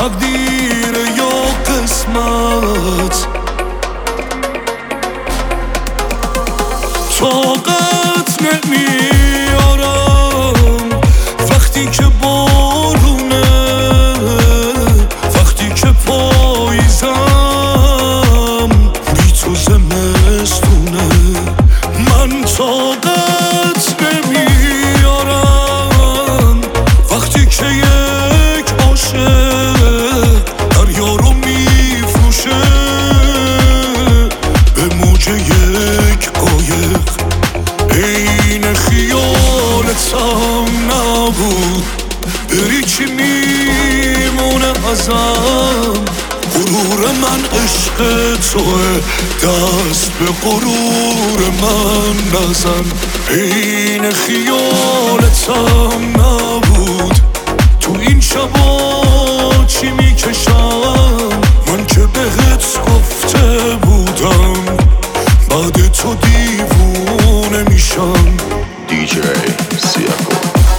تقدیر یا قسمت طاقت نمیارم وقتی که بارونه، وقتی که پاییزم بی تو زمستونه. من طاقت نمیارم وقتی که یک عاشق دریا رو میفروشه به موج یک قایق. این خیالتم نبود، بری چی میمونه ازم؟ غرور من عشق توه، دست به غرور من نزن. این خیالتم نبود، تو این شبا چی میکشم؟ من که بهت گفته بودم بعد تو دیوونه میشم. DJ Siako.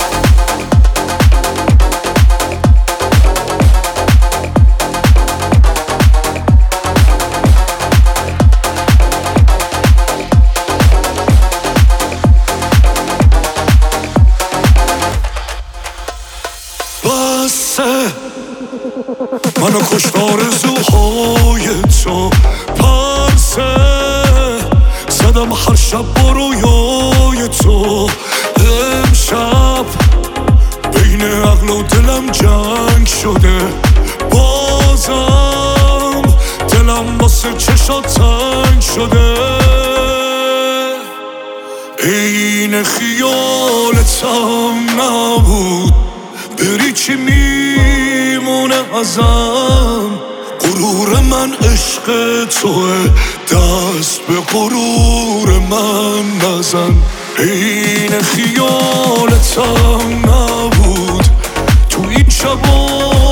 بسه منو کشت آرزوهای تو، پرسه زدم هر شب با رویای تو. امشب بین عقل و دلم جنگ شده، بازم دلم واسه چشات تنگ شده. این خیالتم نبود، بری چی میمونه ازم؟ غرور من عشق توه، دست به غرور من نزن. این خیالتم نبود، تو این شبا